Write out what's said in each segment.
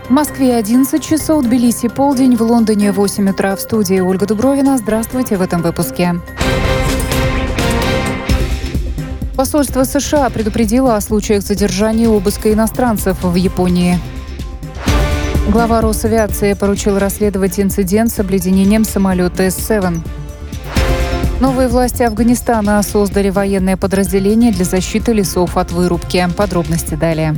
В Москве 11 часов, в Тбилиси полдень, в Лондоне 8 утра. В студии Ольга Дубровина. Здравствуйте в этом выпуске. Посольство США предупредило о случаях задержания и обыска иностранцев в Японии. Глава Росавиации поручил расследовать инцидент с обледенением самолета С-7. Новые власти Афганистана создали военное подразделение для защиты лесов от вырубки. Подробности далее.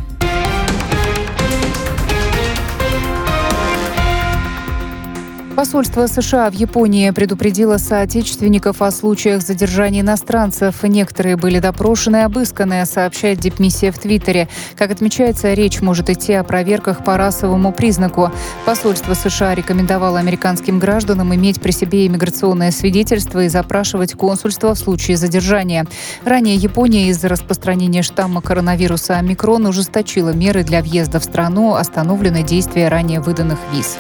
Посольство США в Японии предупредило соотечественников о случаях задержания иностранцев. Некоторые были допрошены и обысканы, сообщает дипмиссия в Твиттере. Как отмечается, речь может идти о проверках по расовому признаку. Посольство США рекомендовало американским гражданам иметь при себе иммиграционное свидетельство и запрашивать консульство в случае задержания. Ранее Япония из-за распространения штамма коронавируса омикрон ужесточила меры для въезда в страну, остановлены действия ранее выданных виз.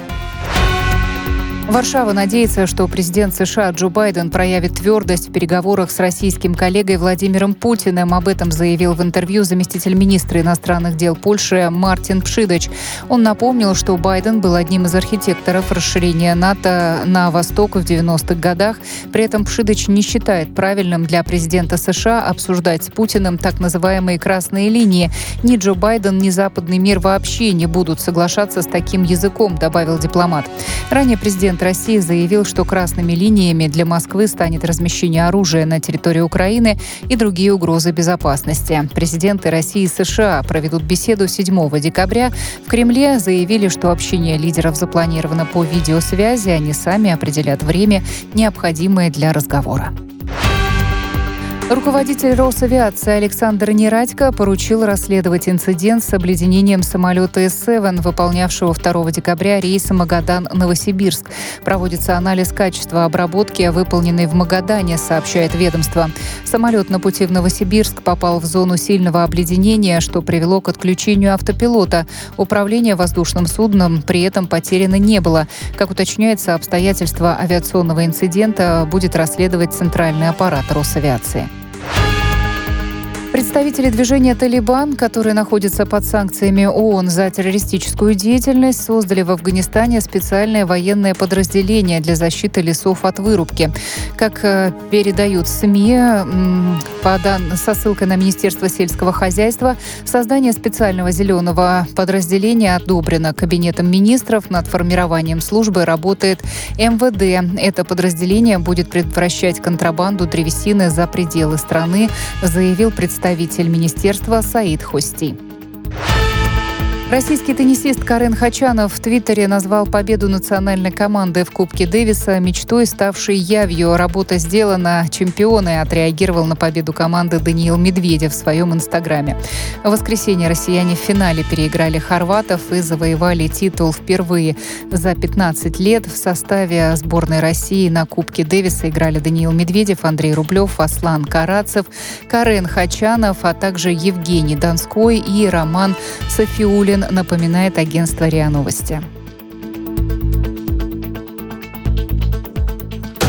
Варшава надеется, что президент США Джо Байден проявит твердость в переговорах с российским коллегой Владимиром Путиным. Об этом заявил в интервью заместитель министра иностранных дел Польши Мартин Пшидач. Он напомнил, что Байден был одним из архитекторов расширения НАТО на восток в 90-х годах. При этом Пшидач не считает правильным для президента США обсуждать с Путиным так называемые красные линии. Ни Джо Байден, ни западный мир вообще не будут соглашаться с таким языком, добавил дипломат. Ранее президент России заявил, что красными линиями для Москвы станет размещение оружия на территории Украины и другие угрозы безопасности. Президенты России и США проведут беседу 7 декабря. В Кремле заявили, что общение лидеров запланировано по видеосвязи. Они сами определят время, необходимое для разговора. Руководитель Росавиации Александр Нерадько поручил расследовать инцидент с обледенением самолета С-7, выполнявшего 2 декабря рейс Магадан-Новосибирск. Проводится анализ качества обработки, выполненной в Магадане, сообщает ведомство. Самолет на пути в Новосибирск попал в зону сильного обледенения, что привело к отключению автопилота. Управление воздушным судном при этом потеряно не было. Как уточняется, обстоятельства авиационного инцидента будет расследовать центральный аппарат Росавиации. Представители движения «Талибан», которые находятся под санкциями ООН за террористическую деятельность, создали в Афганистане специальное военное подразделение для защиты лесов от вырубки. Как передают СМИ, со ссылкой на Министерство сельского хозяйства, создание специального зеленого подразделения одобрено Кабинетом министров. Над формированием службы работает МВД. Это подразделение будет предотвращать контрабанду древесины за пределы страны, заявил представитель министерства Саид Хости. Российский теннисист Карен Хачанов в Твиттере назвал победу национальной команды в Кубке Дэвиса мечтой, ставшей явью. Работа сделана, чемпионы, отреагировал на победу команды Даниил Медведев в своем инстаграме. В воскресенье россияне в финале переиграли хорватов и завоевали титул впервые за 15 лет. В составе сборной России на Кубке Дэвиса играли Даниил Медведев, Андрей Рублев, Аслан Карацев, Карен Хачанов, а также Евгений Донской и Роман Софиулин, напоминает агентство РИА Новости.